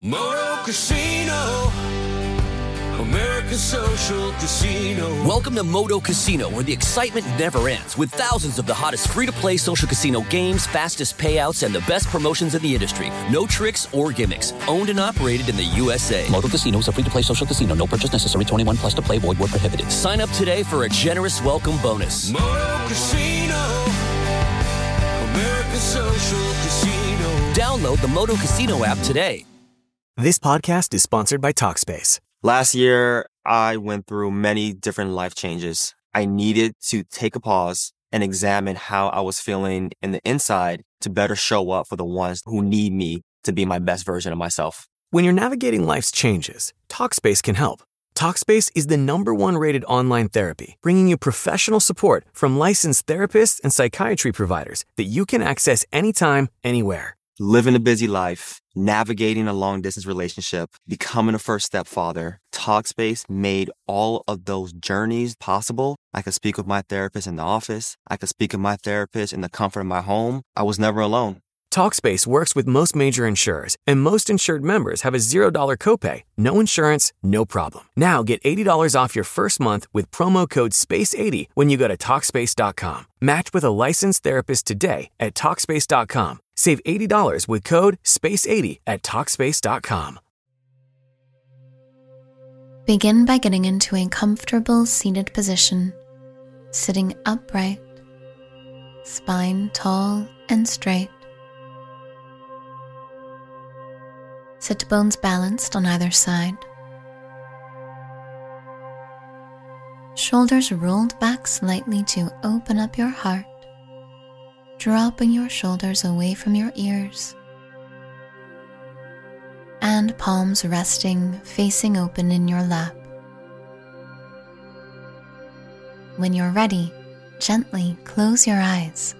Moto Casino, America's social casino. Welcome to Moto Casino, where the excitement never ends, with thousands of the hottest free-to-play social casino games, fastest payouts, and the best promotions in the industry. No tricks or gimmicks. Owned and operated in the USA. Moto Casino is a free-to-play social casino. No purchase necessary. 21 plus to play. Void where prohibited. Sign up today for a generous welcome bonus. Moto Casino, America's social casino. Download the Moto Casino app today. This podcast is sponsored by Talkspace. Last year, I went through many different life changes. I needed to take a pause and examine how I was feeling in the inside to better show up for the ones who need me to be my best version of myself. When you're navigating life's changes, Talkspace can help. Talkspace is the #1 rated online therapy, bringing you professional support from licensed therapists and psychiatry providers that you can access anytime, anywhere. Living a busy life, navigating a long-distance relationship, becoming a first-step father, Talkspace made all of those journeys possible. I could speak with my therapist in the office. I could speak with my therapist in the comfort of my home. I was never alone. Talkspace works with most major insurers, and most insured members have a $0 copay. No insurance, no problem. Now get $80 off your first month with promo code SPACE80 when you go to Talkspace.com. Match with a licensed therapist today at Talkspace.com. Save $80 with code SPACE80 at Talkspace.com. Begin by getting into a comfortable seated position, sitting upright, spine tall and straight. Sit bones balanced on either side. Shoulders rolled back slightly to open up your heart, dropping your shoulders away from your ears, and palms resting facing open in your lap. When you're ready, gently close your eyes.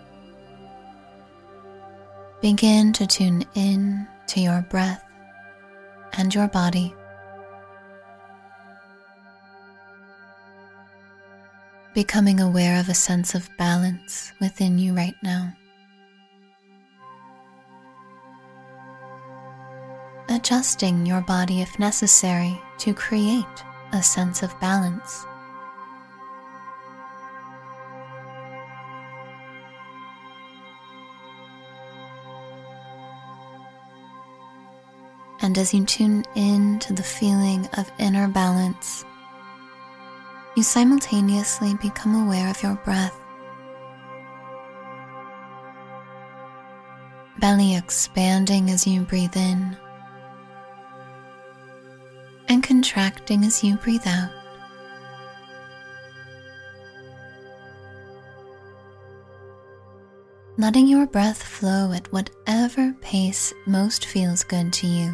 Begin to tune in to your breath and your body. Becoming aware of a sense of balance within you right now. Adjusting your body if necessary to create a sense of balance. And as you tune in to the feeling of inner balance, you simultaneously become aware of your breath. Belly expanding as you breathe in, and contracting as you breathe out. Letting your breath flow at whatever pace most feels good to you.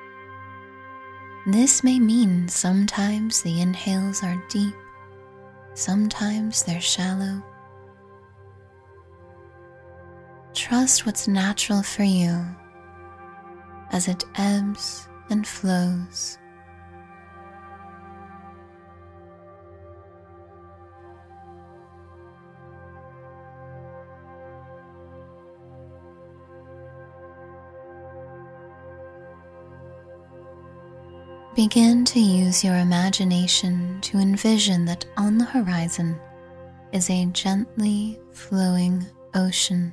This may mean sometimes the inhales are deep, sometimes they're shallow. Trust what's natural for you as it ebbs and flows. Begin to use your imagination to envision that on the horizon is a gently flowing ocean,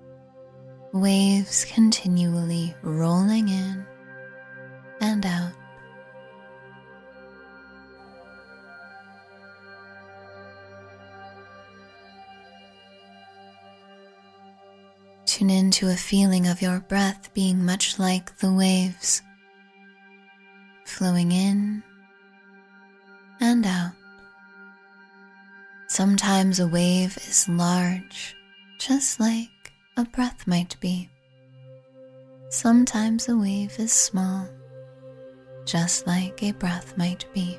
waves continually rolling in and out. Tune into a feeling of your breath being much like the waves, flowing in and out. Sometimes a wave is large, just like a breath might be. Sometimes a wave is small, just like a breath might be.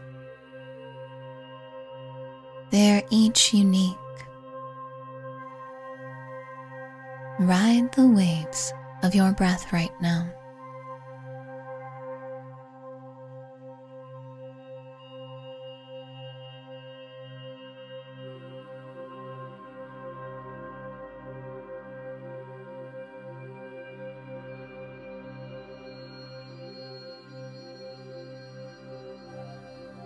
They're each unique. Ride the waves of your breath right now.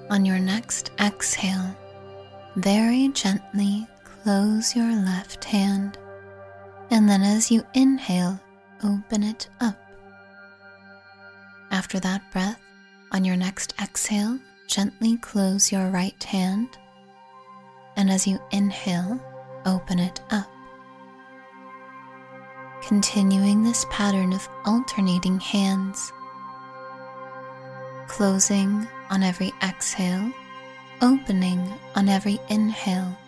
On your next exhale, very gently close your left hand, and then as you inhale, open it up. After that breath, on your next exhale, gently close your right hand, and as you inhale, open it up. Continuing this pattern of alternating hands, closing on every exhale, opening on every inhale.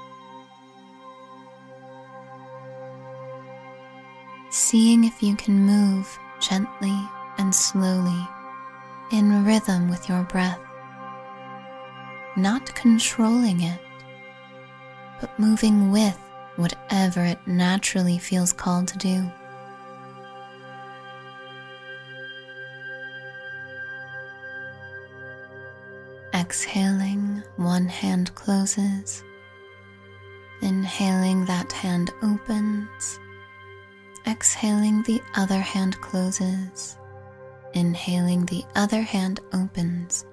Seeing if you can move gently and slowly in rhythm with your breath, not controlling it, but moving with whatever it naturally feels called to do. Exhaling, one hand closes. Inhaling, that hand opens. Exhaling, the other hand closes. Inhaling, the other hand opens.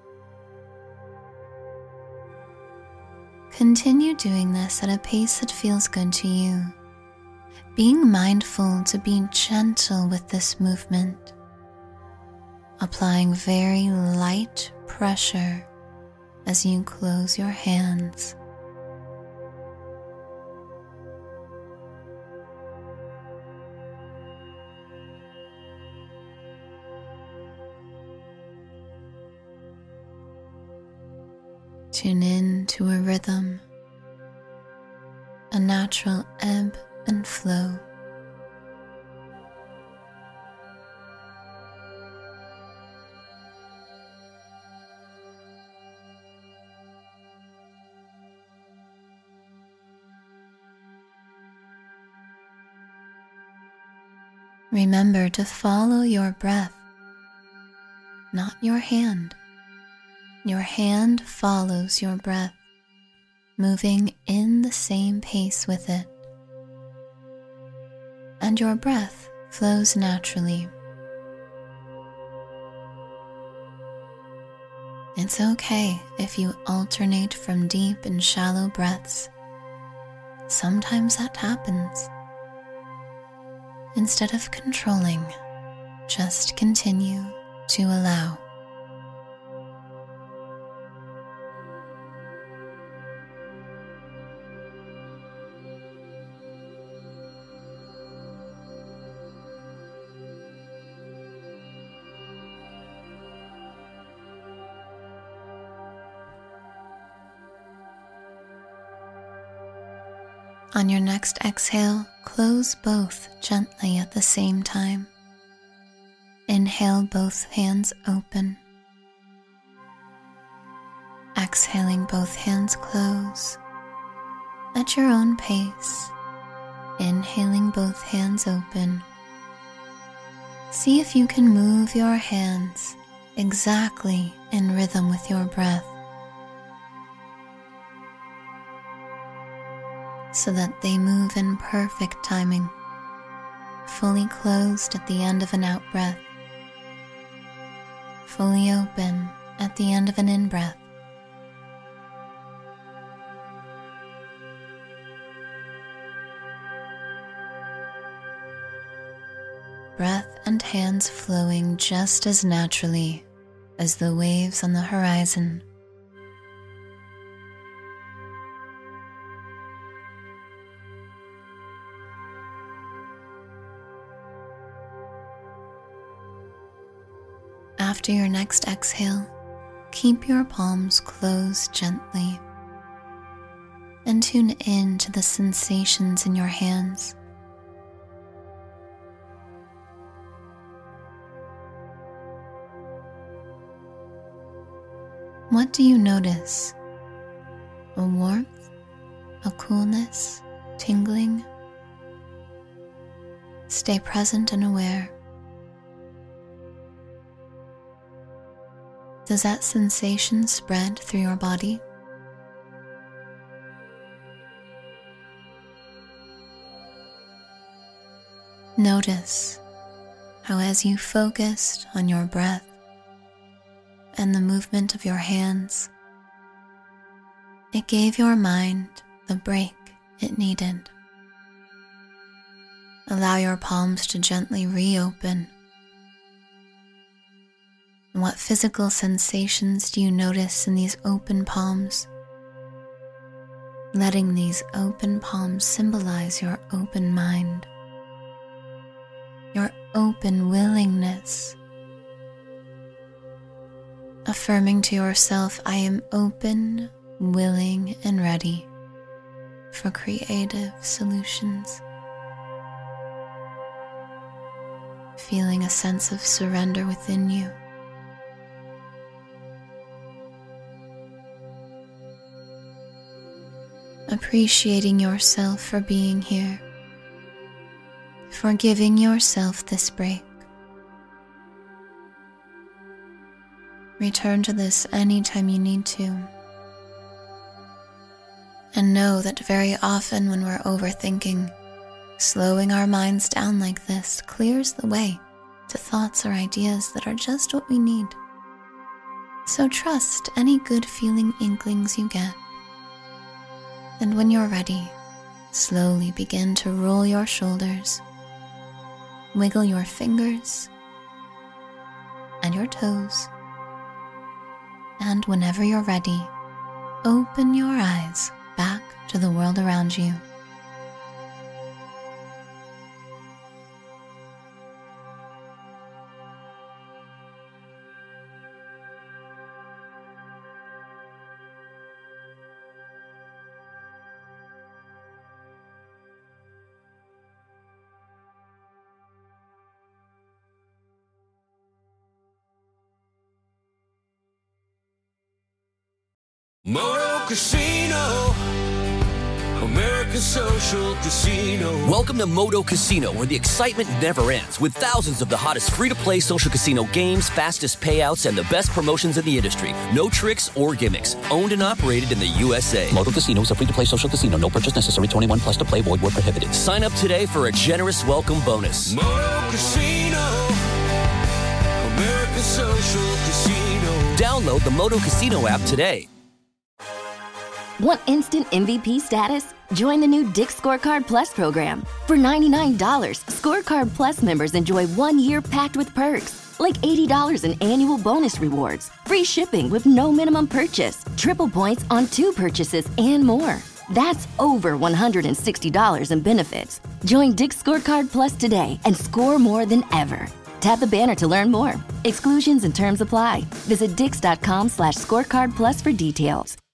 Continue doing this at a pace that feels good to you, being mindful to be gentle with this movement, applying very light pressure as you close your hands. Tune in to a rhythm, a natural ebb and flow. Remember to follow your breath, not your hand. Your hand follows your breath, moving in the same pace with it. And your breath flows naturally. It's okay if you alternate from deep and shallow breaths. Sometimes that happens. Instead of controlling, just continue to allow. On your next exhale, close both gently at the same time. Inhale, both hands open. Exhaling, both hands close. At your own pace, inhaling, both hands open. See if you can move your hands exactly in rhythm with your breath, so that they move in perfect timing, fully closed at the end of an out-breath, fully open at the end of an in-breath. Breath and hands flowing just as naturally as the waves on the horizon. After your next exhale, keep your palms closed gently and tune in to the sensations in your hands. What do you notice? A warmth, a coolness, tingling? Stay present and aware. Does that sensation spread through your body? Notice how, as you focused on your breath and the movement of your hands, It gave your mind the break it needed. Allow your palms to gently reopen. And what physical sensations do you notice in these open palms? Letting these open palms symbolize your open mind, your open willingness. Affirming to yourself, I am open, willing, and ready for creative solutions. Feeling a sense of surrender within you. Appreciating yourself for being here, for giving yourself this break. Return to this anytime you need to. And know that very often when we're overthinking, slowing our minds down like this clears the way to thoughts or ideas that are just what we need. So trust any good feeling inklings you get. And when you're ready, slowly begin to roll your shoulders, wiggle your fingers and your toes. And whenever you're ready, open your eyes back to the world around you. Moto Casino, American Social Casino. Welcome to Moto Casino, where the excitement never ends, with thousands of the hottest free-to-play social casino games, fastest payouts, and the best promotions in the industry. No tricks or gimmicks. Owned and operated in the USA. Moto Casino is a free-to-play social casino. No purchase necessary. 21 plus to play. Void where prohibited. Sign up today for a generous welcome bonus. Moto Casino, American Social Casino. Download the Moto Casino app today. Want instant MVP status? Join the new Dick's Scorecard Plus program. For $99, Scorecard Plus members enjoy 1 year packed with perks, like $80 in annual bonus rewards, free shipping with no minimum purchase, triple points on 2 purchases, and more. That's over $160 in benefits. Join Dick's Scorecard Plus today and score more than ever. Tap the banner to learn more. Exclusions and terms apply. Visit dix.com/scorecard plus for details.